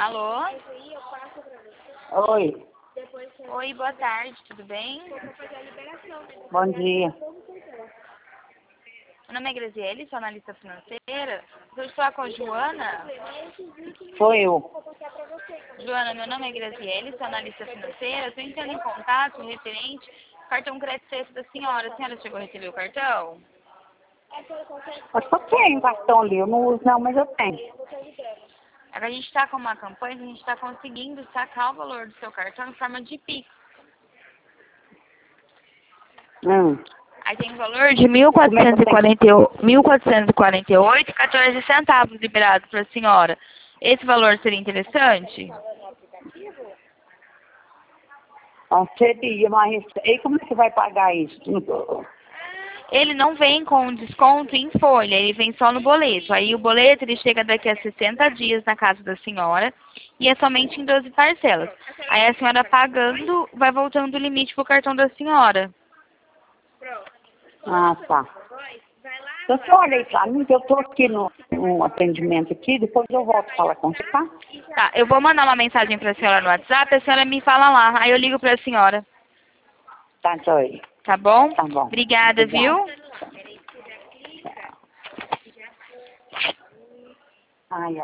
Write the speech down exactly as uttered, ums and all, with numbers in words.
Alô? Oi, Oi, boa tarde, tudo bem? bom dia. Meu nome é Graziele, sou analista financeira. Estou de falar com a Joana. Sou eu. Joana, meu nome é Graziele, sou analista financeira. Estou entrando em contato referente ao cartão crédito sexto da senhora. A senhora chegou a receber o cartão? Eu só tenho cartão ali, eu não uso não, mas eu tenho. Agora a gente está com uma campanha que a gente está conseguindo sacar o valor do seu cartão em forma de Pix. Hum. Aí tem um valor de mil quatrocentos e quarenta e oito e quatorze centavos liberado para a senhora. Esse valor seria interessante? Ó, seria, mas e como é que vai pagar isso? Ele não vem com desconto em folha, ele vem só no boleto. Aí o boleto ele chega daqui a sessenta dias na casa da senhora e é somente em doze parcelas. Aí a senhora pagando, vai voltando o limite pro cartão da senhora. Ah, tá. Então você olha aí pra mim, que eu tô aqui no, no atendimento aqui, depois eu volto a falar com você, tá? Tá, eu vou mandar uma mensagem pra senhora no WhatsApp, a senhora me fala lá, aí eu ligo pra senhora. Tá, então aí. Tá bom? Tá bom. Obrigada, viu? Ai,